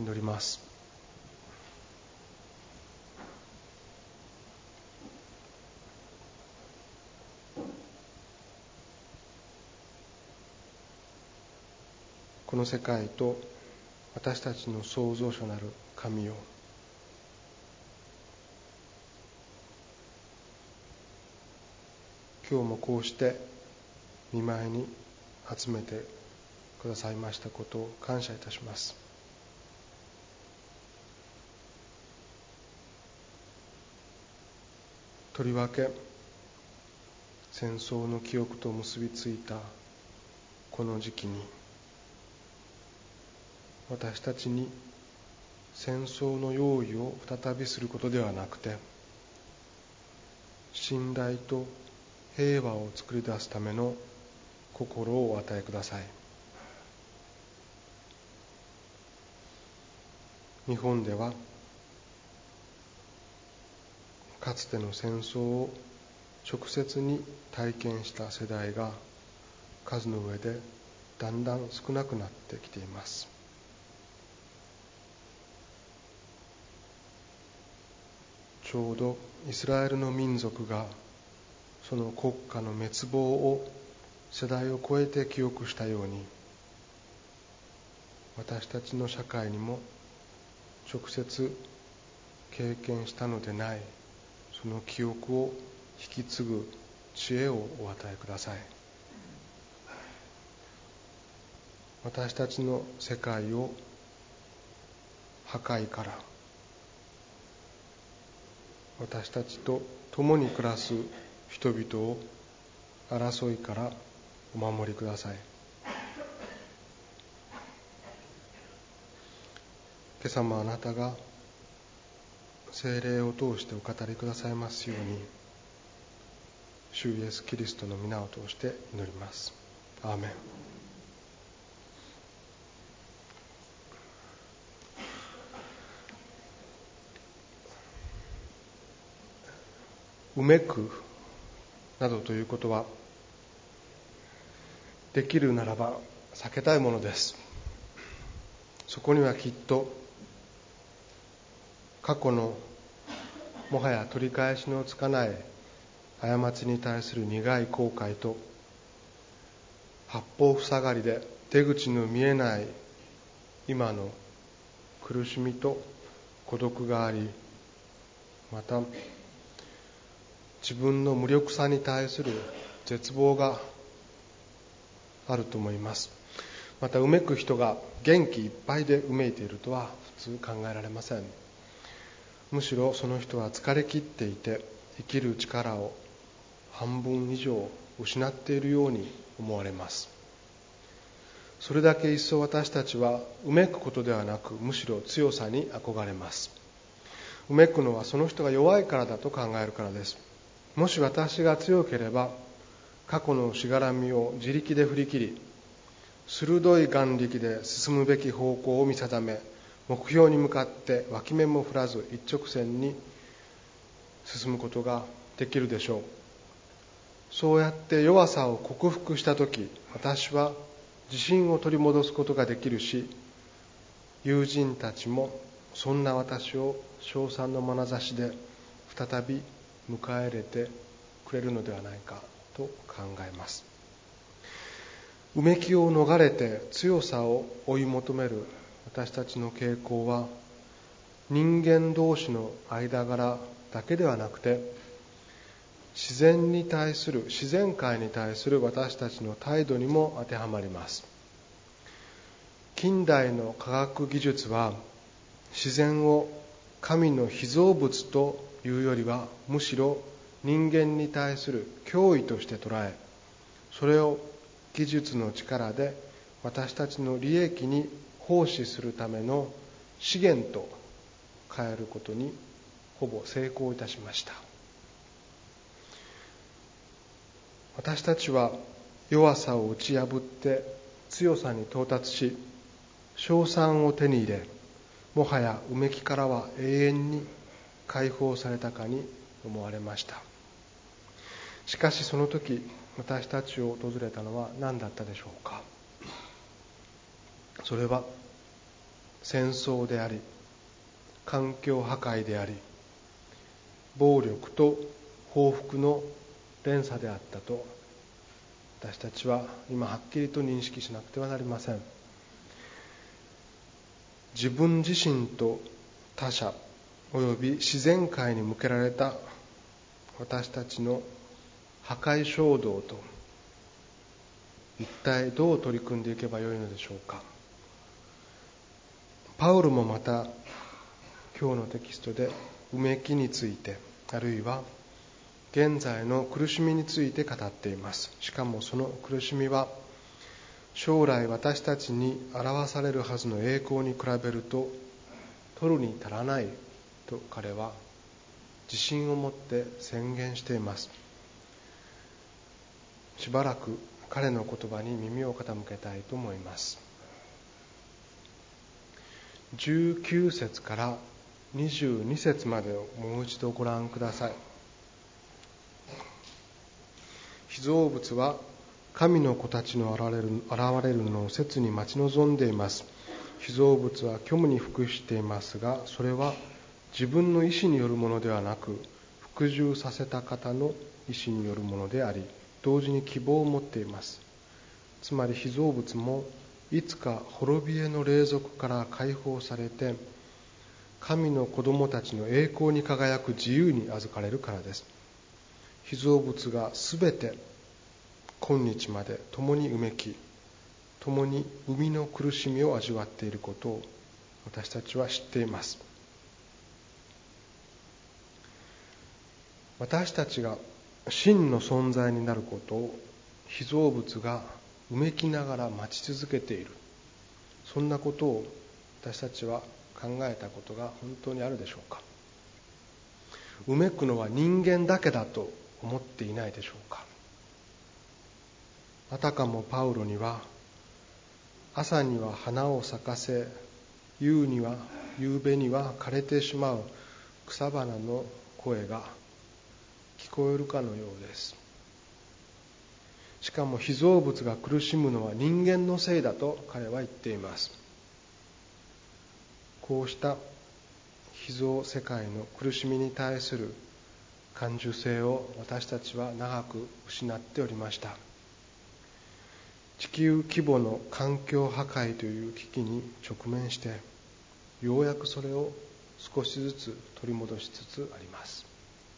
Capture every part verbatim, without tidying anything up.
祈ります。この世界と私たちの創造主なる神よ、今日もこうして御前に集めてくださいましたことを感謝いたします。とりわけ戦争の記憶と結びついたこの時期に、私たちに戦争の用意を再びすることではなくて、信頼と平和を作り出すための心をお与えください。日本ではかつての戦争を直接に体験した世代が数の上でだんだん少なくなってきています。ちょうどイスラエルの民族がその国家の滅亡を世代を超えて記憶したように、私たちの社会にも直接経験したのでないその記憶を引き継ぐ知恵をお与えください。私たちの世界を破壊から、私たちと共に暮らす人々を争いからお守りください。今朝もあなたが聖霊を通してお語りくださいますように、主イエスキリストの皆を通して祈ります。アーメン。うめくなどということは、できるならば避けたいものです。そこにはきっと過去のもはや取り返しのつかない過ちに対する苦い後悔と、八方塞がりで出口の見えない今の苦しみと孤独があり、また自分の無力さに対する絶望があると思います。またうめく人が元気いっぱいでうめいているとは普通考えられません。むしろその人は疲れ切っていて、生きる力を半分以上失っているように思われます。それだけ一層私たちはうめくことではなく、むしろ強さに憧れます。うめくのはその人が弱いからだと考えるからです。もし私が強ければ、過去のしがらみを自力で振り切り、鋭い眼力で進むべき方向を見定め、目標に向かって脇目も振らず一直線に進むことができるでしょう。そうやって弱さを克服したとき、私は自信を取り戻すことができるし、友人たちもそんな私を称賛の眼差しで再び迎え入れてくれるのではないかと考えます。うめきを逃れて強さを追い求める私たちの傾向は、人間同士の間柄だけではなくて、自然に対する、自然界に対する私たちの態度にも当てはまります。近代の科学技術は、自然を神の被造物というよりは、むしろ人間に対する脅威として捉え、それを技術の力で私たちの利益に奉仕するための資源と変えることにほぼ成功いたしました。私たちは弱さを打ち破って強さに到達し、称賛を手に入れ、もはやうめきからは永遠に解放されたかに思われました。しかしその時、私たちを訪れたのは何だったでしょうか。それは戦争であり、環境破壊であり、暴力と報復の連鎖であったと、私たちは今はっきりと認識しなくてはなりません。自分自身と他者および自然界に向けられた私たちの破壊衝動と一体どう取り組んでいけばよいのでしょうか。パウロもまた今日のテキストでうめきについて、あるいは現在の苦しみについて語っています。しかもその苦しみは将来私たちに表されるはずの栄光に比べると取るに足らないと彼は自信を持って宣言しています。しばらく彼の言葉に耳を傾けたいと思います。じゅうきゅう節からにじゅうに節までをもう一度ご覧ください。被造物は神の子たちの現れる、現れるのを切に待ち望んでいます。被造物は虚無に服していますが、それは自分の意志によるものではなく、服従させた方の意志によるものであり、同時に希望を持っています。つまり被造物もいつか滅びへの霊俗から解放されて、神の子供たちの栄光に輝く自由に預かれるからです。被造物がすべて今日まで共にうめき、共に生みの苦しみを味わっていることを私たちは知っています。私たちが真の存在になることを被造物がうめきながら待ち続けている、そんなことを私たちは考えたことが本当にあるでしょうか。うめくのは人間だけだと思っていないでしょうか。あたかもパウロには、朝には花を咲かせ、夕には夕べには枯れてしまう草花の声が聞こえるかのようです。しかも被造物が苦しむのは人間のせいだと彼は言っています。こうした被造世界の苦しみに対する感受性を私たちは長く失っておりました。地球規模の環境破壊という危機に直面して、ようやくそれを少しずつ取り戻しつつあります。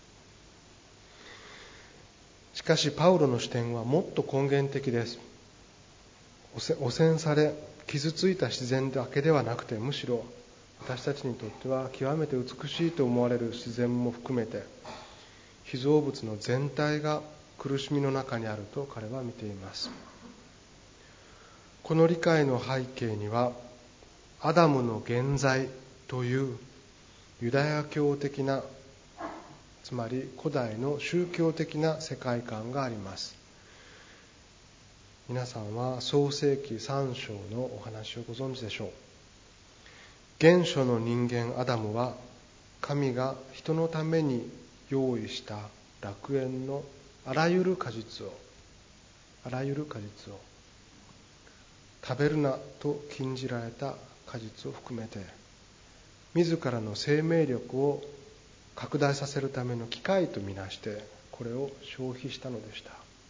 しかしパウロの視点はもっと根源的です。汚染され傷ついた自然だけではなくて、むしろ私たちにとっては極めて美しいと思われる自然も含めて、被造物の全体が苦しみの中にあると彼は見ています。この理解の背景には、アダムの現在というユダヤ教的な、つまり古代の宗教的な世界観があります。皆さんは創世記さん章のお話をご存知でしょう。原初の人間アダムは、神が人のために用意した楽園のあらゆる果実をあらゆる果実を食べるなと禁じられた果実を含めて、自らの生命力を拡大させるための機会とみなして、これを消費したのでした。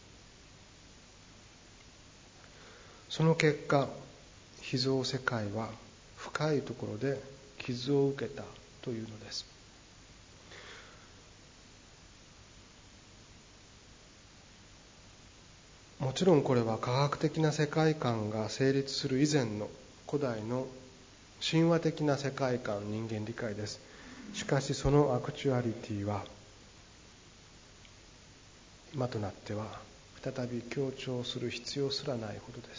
その結果、被造世界は深いところで傷を受けたというのです。もちろんこれは科学的な世界観が成立する以前の古代の神話的な世界観、人間理解です。しかしそのアクチュアリティは今となっては再び強調する必要すらないほどです。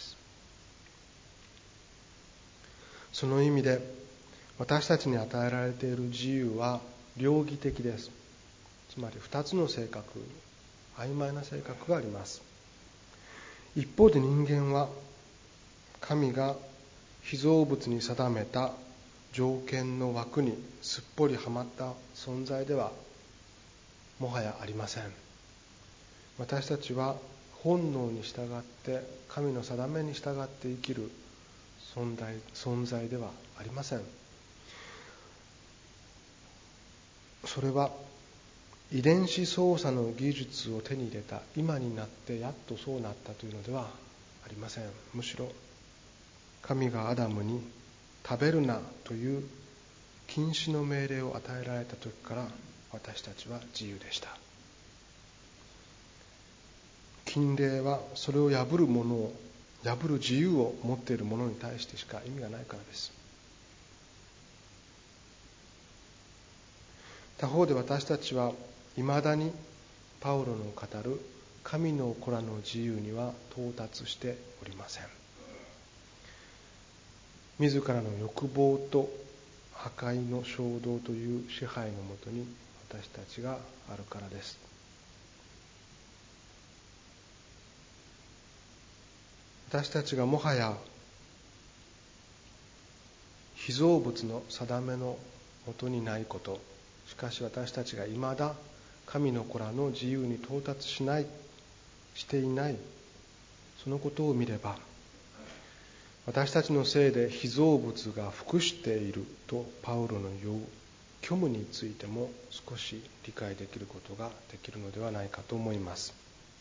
その意味で私たちに与えられている自由は両義的です。つまり二つの性格、曖昧な性格があります。一方で人間は神が被造物に定めた条件の枠にすっぽりはまった存在ではもはやありません。私たちは本能に従って、神の定めに従って生きる、 存在、存在ではありません。それは遺伝子操作の技術を手に入れた今になってやっとそうなったというのではありません。むしろ神がアダムに食べるなという禁止の命令を与えられた時から私たちは自由でした。禁令はそれを破るものを破る自由を持っているものに対してしか意味がないからです。他方で私たちはいまだにパウロの語る神の子らの自由には到達しておりません。自らの欲望と破壊の衝動という支配のもとに私たちがあるからです。私たちがもはや被造物の定めのもとにないこと、しかし私たちがいまだ神の子らの自由に到達しない、していない、そのことを見れば、私たちのせいで被造物が服しているとパウロの言う虚無についても少し理解できることができるのではないかと思います。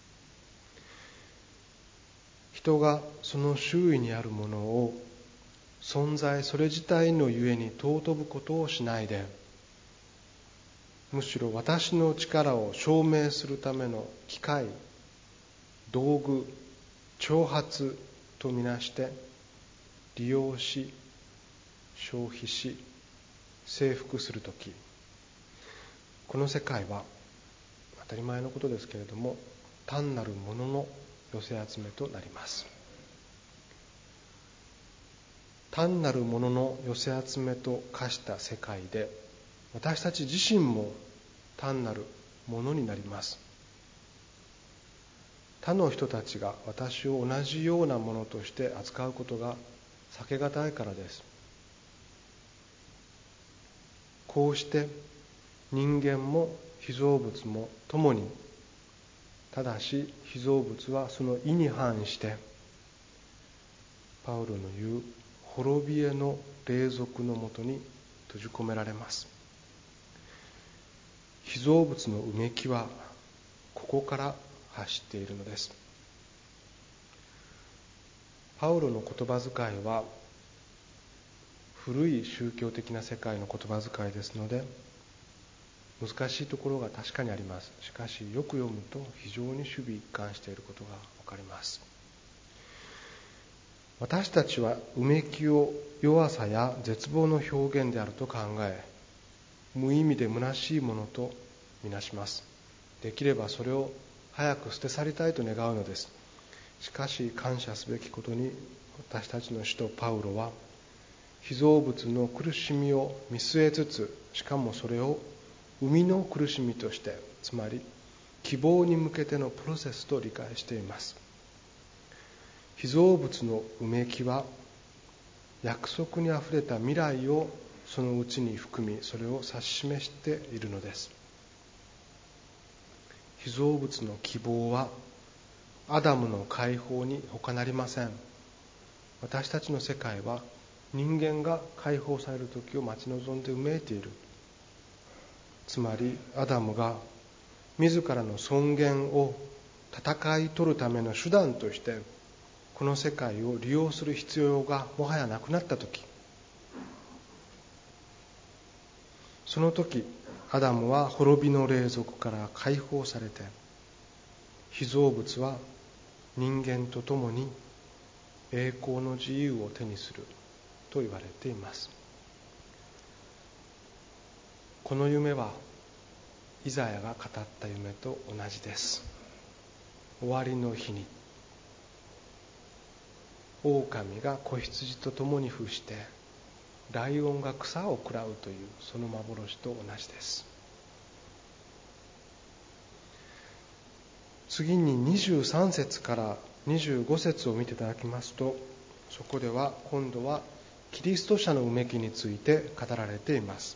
人がその周囲にあるものを存在それ自体のゆえに尊ぶことをしないで、むしろ私の力を証明するための機械、道具、挑発とみなして利用し、消費し、征服するとき、この世界は当たり前のことですけれども、単なるものの寄せ集めとなります。単なるものの寄せ集めと化した世界で、私たち自身も単なるものになります。他の人たちが私を同じようなものとして扱うことが避けがたいからです。こうして人間も被造物も共に、ただし被造物はその意に反してパウロの言う滅びへの霊俗のもとに閉じ込められます。被造物のうめきはここから発しているのです。パウロの言葉遣いは古い宗教的な世界の言葉遣いですので、難しいところが確かにあります。しかしよく読むと非常に守備一貫していることがわかります。私たちはうめきを弱さや絶望の表現であると考え、無意味で虚しいものとみなします。できればそれを早く捨て去りたいと願うのです。しかし感謝すべきことに、私たちの使徒パウロは被造物の苦しみを見据えつつ、しかもそれを生みの苦しみとして、つまり希望に向けてのプロセスと理解しています。被造物のうめきは約束にあふれた未来をそのうちに含み、それを指し示しているのです。被造物の希望はアダムの解放に他なりません。私たちの世界は人間が解放される時を待ち望んでうめいている。つまりアダムが自らの尊厳を戦い取るための手段としてこの世界を利用する必要がもはやなくなったとき、その時アダムは滅びの霊俗から解放されて、被造物は人間と共に栄光の自由を手にすると言われています。この夢はイザヤが語った夢と同じです。終わりの日に狼が子羊と共に伏して、ライオンが草を食らうというその幻と同じです。次ににじゅうさん節からにじゅうご節を見ていただきますと、そこでは今度はキリスト者のうめきについて語られています。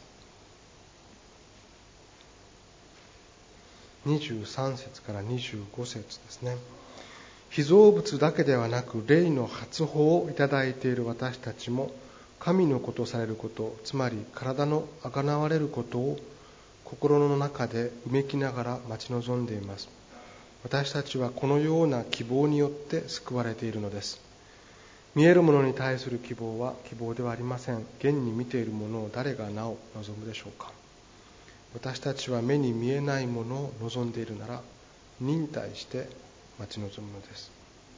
にじゅうさん節からにじゅうご節ですね。 被造物だけではなく霊の発砲をいただいている私たちも、神の子とされること、つまり体のあがなわれることを心の中でうめきながら待ち望んでいます。私たちはこのような希望によって救われているのです。見えるものに対する希望は希望ではありません。現に見ているものを誰がなお望むでしょうか。私たちは目に見えないものを望んでいるなら、忍耐して待ち望むのです。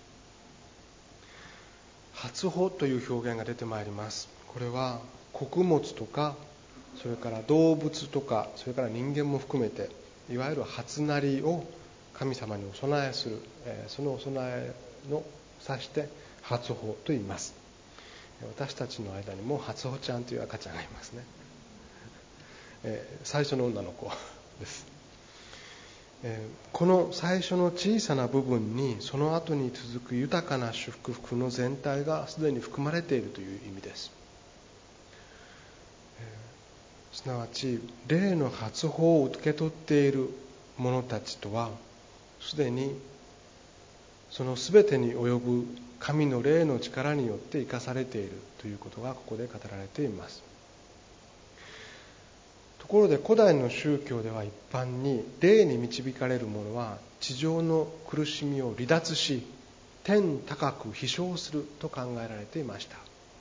発砲という表現が出てまいります。これは穀物とか、それから動物とか、それから人間も含めて、いわゆる初なりを神様にお供えする、そのお供えの指して初穂と言います。私たちの間にも初穂ちゃんという赤ちゃんがいますね。最初の女の子です。この最初の小さな部分に、その後に続く豊かな祝福の全体がすでに含まれているという意味です。すなわち霊の発砲を受け取っている者たちとは、すでにそのすべてに及ぶ神の霊の力によって生かされているということがここで語られています。ところで古代の宗教では一般に、霊に導かれる者は地上の苦しみを離脱し、天高く飛翔すると考えられていました。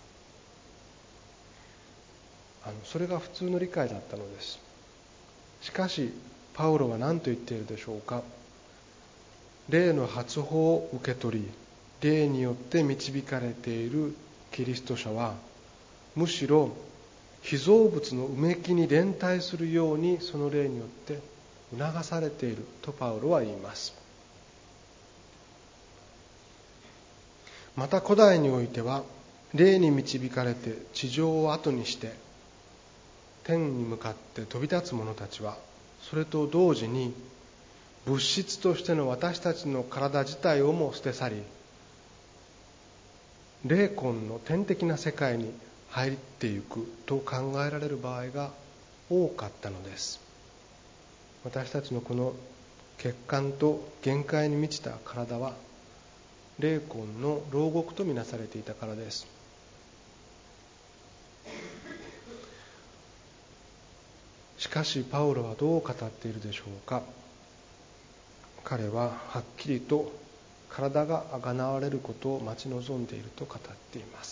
あのそれが普通の理解だったのです。しかしパウロは何と言っているでしょうか。霊の発砲を受け取り、霊によって導かれているキリスト者は、むしろ被造物のうめきに連帯するように、その霊によって促されているとパウロは言います。また古代においては、霊に導かれて地上を後にして天に向かって飛び立つ者たちは、それと同時に物質としての私たちの体自体をも捨て去り、霊魂の天的な世界に入っていくと考えられる場合が多かったのです。私たちのこの欠陥と限界に満ちた体は、霊魂の牢獄とみなされていたからです。しかしパウロはどう語っているでしょうか。彼ははっきりと体があがなわれることを待ち望んでいると語っています。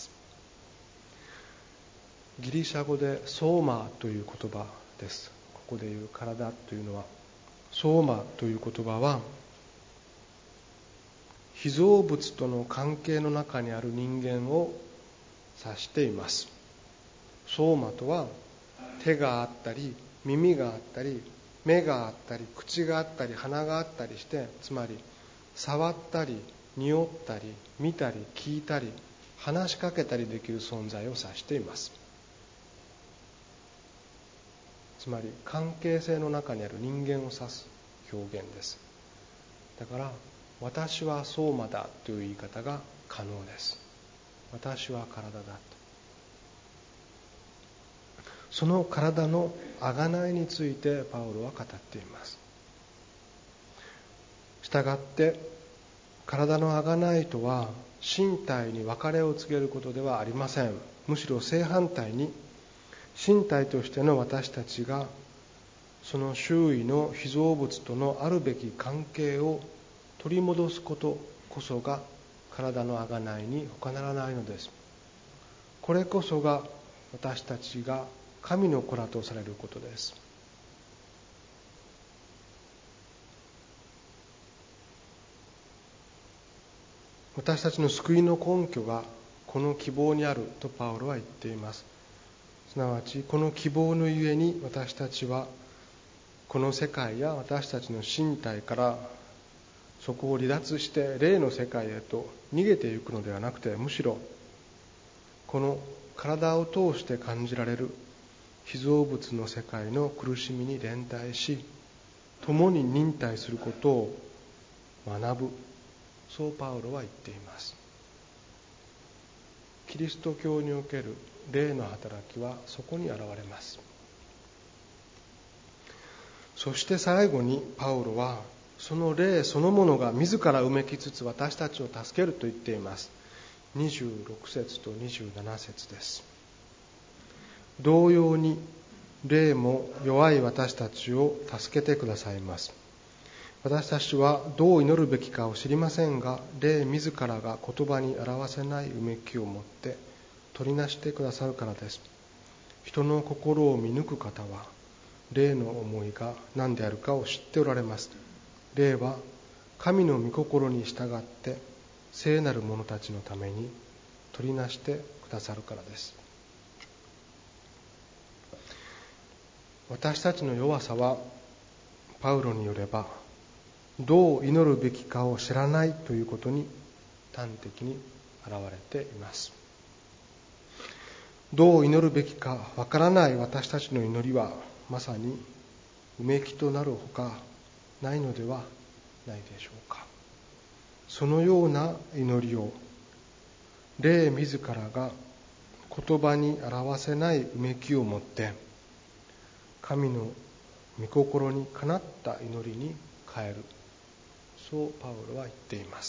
ギリシャ語でソーマという言葉です。ここでいう体というのは、ソーマという言葉は被造物との関係の中にある人間を指しています。ソーマとは、手があったり耳があったり目があったり口があったり鼻があったりして、つまり触ったり匂ったり見たり聞いたり話しかけたりできる存在を指しています。つまり関係性の中にある人間を指す表現です。だから私はソーマだという言い方が可能です。私は体だと。その体の贖いについてパウロは語っています。したがって体の贖いとは身体に別れを告げることではありません。むしろ正反対に、身体としての私たちがその周囲の被造物とのあるべき関係を取り戻すことこそが体の贖いに他ならないのです。これこそが私たちが神の子らとされることです。私たちの救いの根拠がこの希望にあるとパウロは言っています。すなわちこの希望のゆえに、私たちはこの世界や私たちの身体からそこを離脱して霊の世界へと逃げていくのではなくて、むしろこの体を通して感じられる被造物の世界の苦しみに連帯し、共に忍耐することを学ぶ、そうパウロは言っています。キリスト教における霊の働きはそこに現れます。そして最後にパウロはその霊そのものが自らうめきつつ私たちを助けると言っています。にじゅうろく節とにじゅうなな節です。同様に霊も弱い私たちを助けてくださいます。私たちはどう祈るべきかを知りませんが、霊自らが言葉に表せないうめきをもって取りなしてくださるからです。人の心を見抜く方は霊の思いが何であるかを知っておられます。霊は神の御心に従って聖なる者たちのために取りなしてくださるからです。私たちの弱さはパウロによればどう祈るべきかを知らないということに端的に現れています。どう祈るべきかわからない私たちの祈りはまさにうめきとなるほかないのではないでしょうか。そのような祈りを霊自らが言葉に表せないうめきをもって神の御心にかなった祈りに変える、そうパウロは言っています。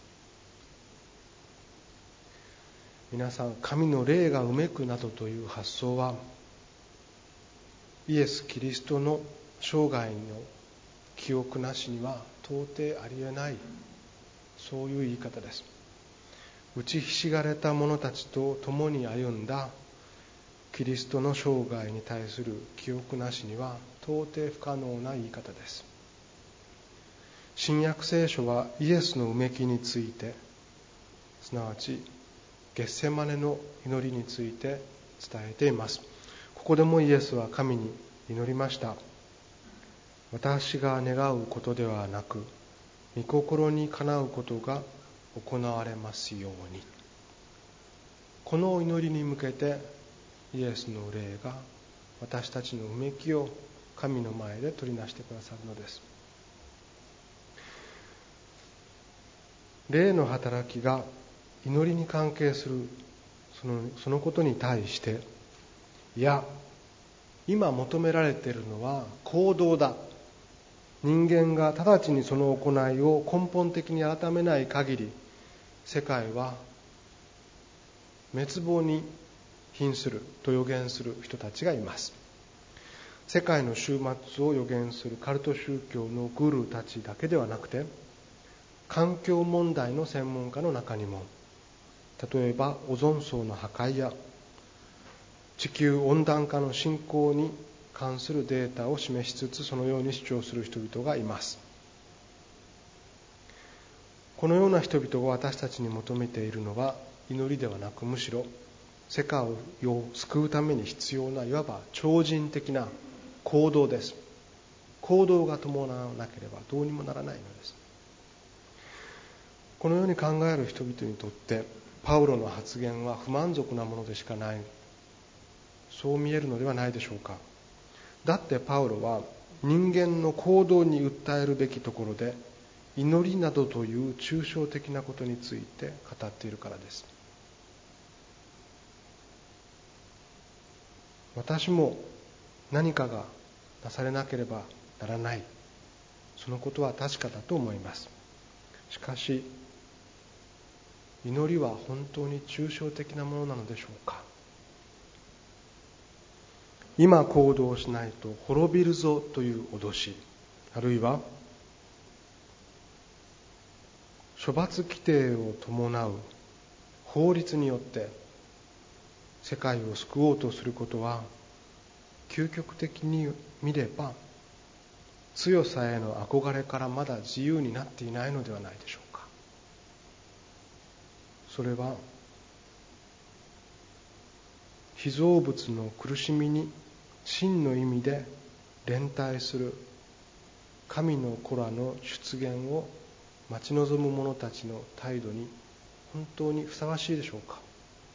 皆さん、神の霊がうめくなどという発想はイエス・キリストの生涯の記憶なしには到底ありえない、そういう言い方です。打ちひしがれた者たちと共に歩んだキリストの生涯に対する記憶なしには到底不可能な言い方です。新約聖書はイエスのうめきについて、すなわちゲッセマネの祈りについて伝えています。ここでもイエスは神に祈りました。私が願うことではなく、御心にかなうことが行われますように。この祈りに向けてイエスの霊が私たちのうめきを神の前で取りなしてくださるのです。霊の働きが祈りに関係するその、そのことに対して、いや、今求められているのは行動だ。人間が直ちにその行いを根本的に改めない限り、世界は滅亡に瀕すると予言する人たちがいます。世界の終末を予言するカルト宗教のグルーたちだけではなくて、環境問題の専門家の中にも、例えばオゾン層の破壊や地球温暖化の進行に関するデータを示しつつ、そのように主張する人々がいます。このような人々が私たちに求めているのは祈りではなく、むしろ世界を救うために必要ないわば超人的な行動です。行動が伴わなければどうにもならないのです。このように考える人々にとってパウロの発言は不満足なものでしかない、そう見えるのではないでしょうか。だってパウロは人間の行動に訴えるべきところで祈りなどという抽象的なことについて語っているからです。私も何かがなされなければならない、そのことは確かだと思います。しかし祈りは本当に抽象的なものなのでしょうか。今行動しないと滅びるぞという脅し、あるいは処罰規定を伴う法律によって世界を救おうとすることは、究極的に見れば強さへの憧れからまだ自由になっていないのではないでしょうか。それは被造物の苦しみに真の意味で連帯する神の子らの出現を待ち望む者たちの態度に本当にふさわしいでしょうか。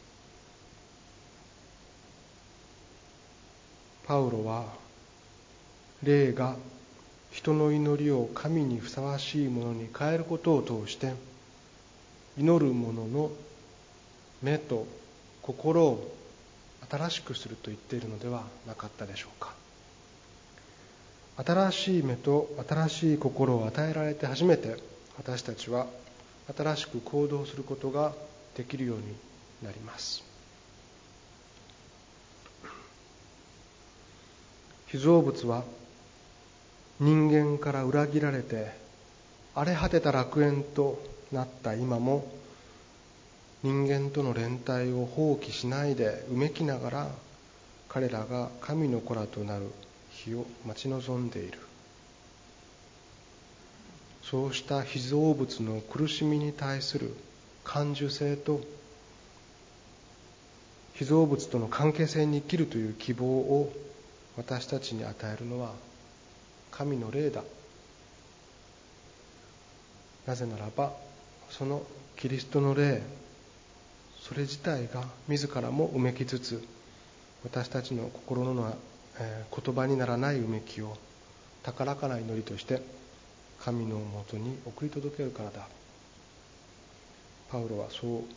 パウロは霊が人の祈りを神にふさわしいものに変えることを通して祈る者の目と心を新しくすると言っているのではなかったでしょうか。 新しい目と新しい心を与えられて初めて私たちは新しく行動することができるようになります。被造物は人間から裏切られて荒れ果てた楽園となった今も、人間との連帯を放棄しないでうめきながら彼らが神の子らとなる日を待ち望んでいる。そうした被造物の苦しみに対する感受性と、被造物との関係性に生きるという希望を私たちに与えるのは神の霊だ。なぜならば、そのキリストの霊、それ自体が自らもうめきつつ、私たちの心の、えー、言葉にならないうめきを高らかな祈りとして神のもとに送り届けるからだ。パウロはそう語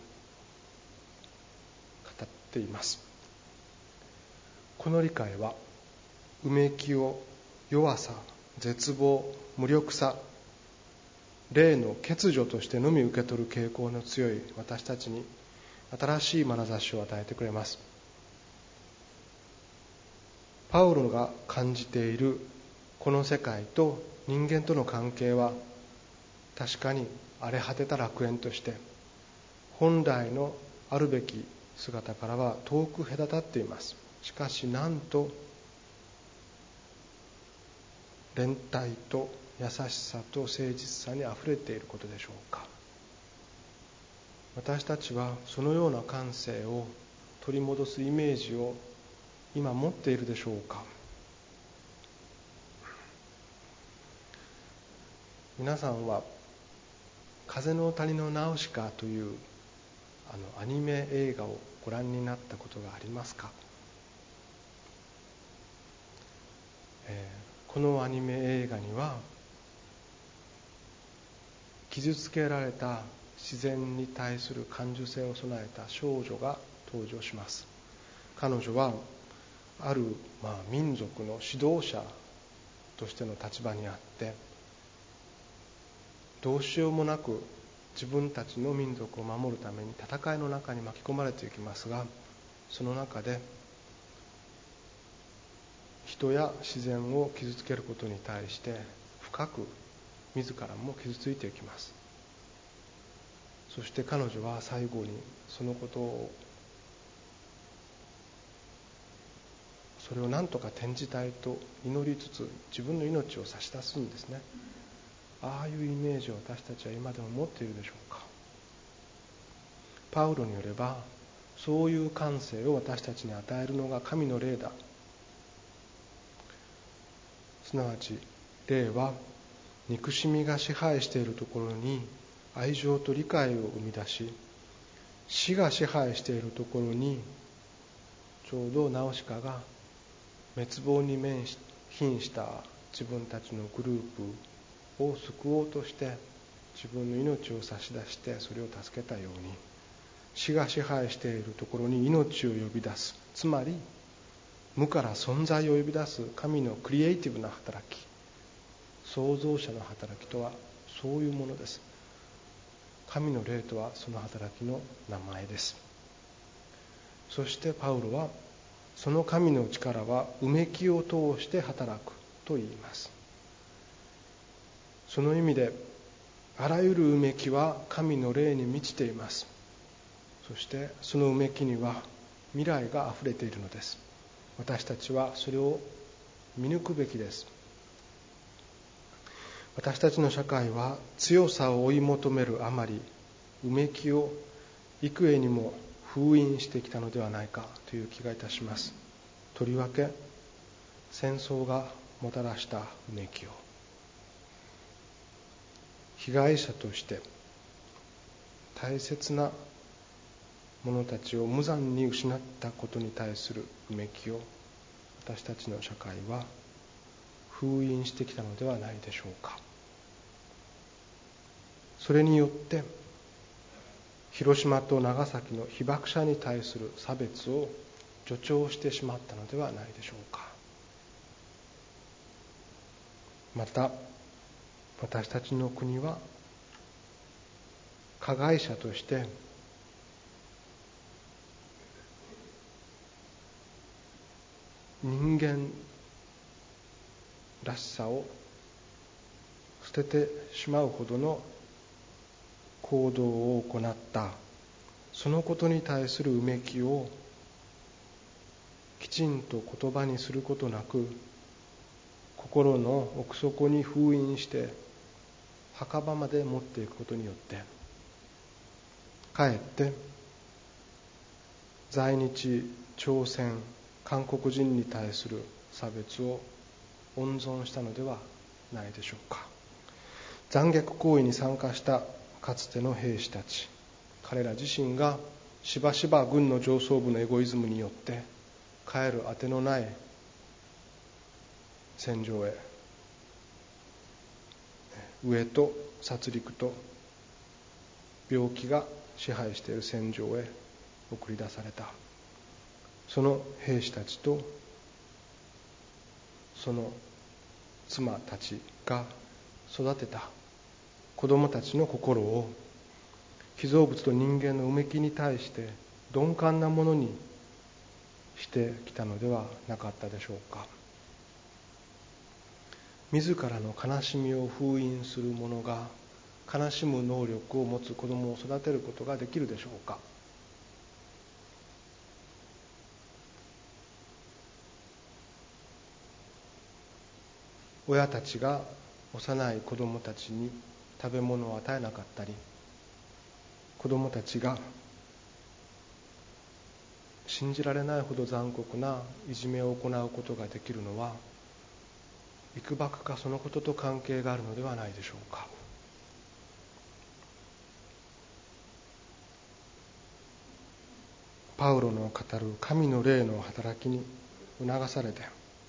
っています。この理解は、うめきを弱さ、絶望、無力さ、霊の欠如としてのみ受け取る傾向の強い私たちに新しい眼差しを与えてくれます。パウロが感じているこの世界と人間との関係は、確かに荒れ果てた楽園として本来のあるべき姿からは遠く隔たっています。しかし、なんと連帯と優しさと誠実さにあふれていることでしょうか。私たちはそのような感性を取り戻すイメージを今持っているでしょうか。皆さんは風の谷のナウシカというあのアニメ映画をご覧になったことがありますか。えー、このアニメ映画には傷つけられた自然に対する感受性を備えた少女が登場します。彼女はある、まあ、民族の指導者としての立場にあって、どうしようもなく自分たちの民族を守るために戦いの中に巻き込まれていきますが、その中で人や自然を傷つけることに対して深く自らも傷ついていきます。そして彼女は最後にそのことをそれを何とか転じたいと祈りつつ自分の命を差し出すんですね。ああいうイメージを私たちは今でも持っているでしょうか。パウロによれば、そういう感性を私たちに与えるのが神の霊だ。すなわち霊は憎しみが支配しているところに愛情と理解を生み出し、死が支配しているところにちょうどナウシカが滅亡に瀕した自分たちのグループを救おうとして自分の命を差し出してそれを助けたように、死が支配しているところに命を呼び出す、つまり無から存在を呼び出す神のクリエイティブな働き、創造者の働きとはそういうものです。神の霊とはその働きの名前です。そしてパウロはその神の力はうめきを通して働くと言います。その意味であらゆるうめきは神の霊に満ちています。そしてそのうめきには未来があふれているのです。私たちはそれを見抜くべきです。私たちの社会は強さを追い求めるあまり、うめきを幾重にも封印してきたのではないかという気がいたします。とりわけ戦争がもたらしたうめきを被害者として大切な者たちを無残に失ったことに対するうめきを私たちの社会は封印してきたのではないでしょうか。それによって広島と長崎の被爆者に対する差別を助長してしまったのではないでしょうか。 また私たちの国は加害者として人間らしさを捨ててしまうほどの行動を行った、そのことに対するうめきをきちんと言葉にすることなく、心の奥底に封印して墓場まで持っていくことによって、かえって在日朝鮮韓国人に対する差別を温存したのではないでしょうか。残虐行為に参加したかつての兵士たち、彼ら自身がしばしば軍の上層部のエゴイズムによって帰るあてのない戦場へ、飢えと殺戮と病気が支配している戦場へ送り出された。その兵士たちとその妻たちが育てた子供たちの心を被造物と人間のうめきに対して鈍感なものにしてきたのではなかったでしょうか。自らの悲しみを封印する者が悲しむ能力を持つ子供を育てることができるでしょうか。親たちが幼い子供たちに食べ物を与えなかったり、子供たちが信じられないほど残酷ないじめを行うことができるのは、いくばくかそのことと関係があるのではないでしょうか。パウロの語る神の霊の働きに促されて、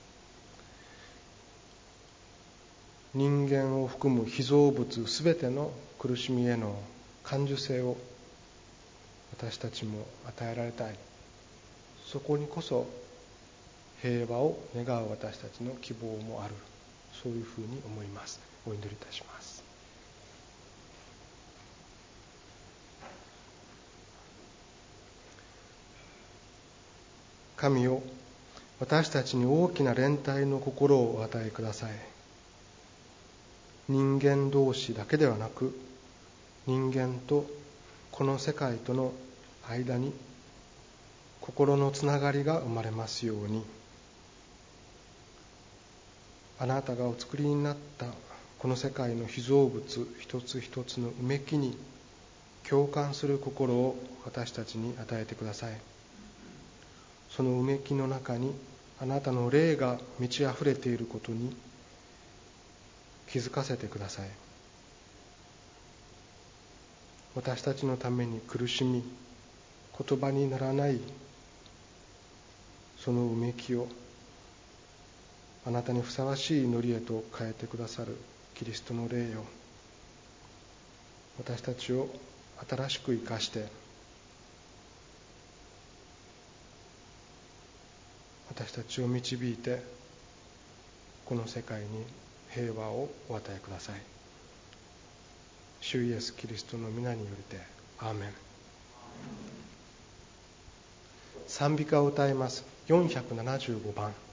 人間を含む被造物すべての苦しみへの感受性を私たちも与えられたい。そこにこそ平和を願う私たちの希望もある。そういうふうに思います。お祈りいたします。神よ、私たちに大きな連帯の心をお与えください。人間同士だけではなく、人間とこの世界との間に心のつながりが生まれますように、あなたがお作りになったこの世界の被造物一つ一つのうめきに共感する心を私たちに与えてください。そのうめきの中にあなたの霊が満ち溢れていることに気づかせてください。私たちのために苦しみ、言葉にならないそのうめきをあなたにふさわしい祈りへと変えてくださるキリストの霊よ、私たちを新しく生かして私たちを導いて、この世界に平和をお与えください。主イエスキリストの皆によりてアーメン。賛美歌を歌います。よんひゃくななじゅうごばん。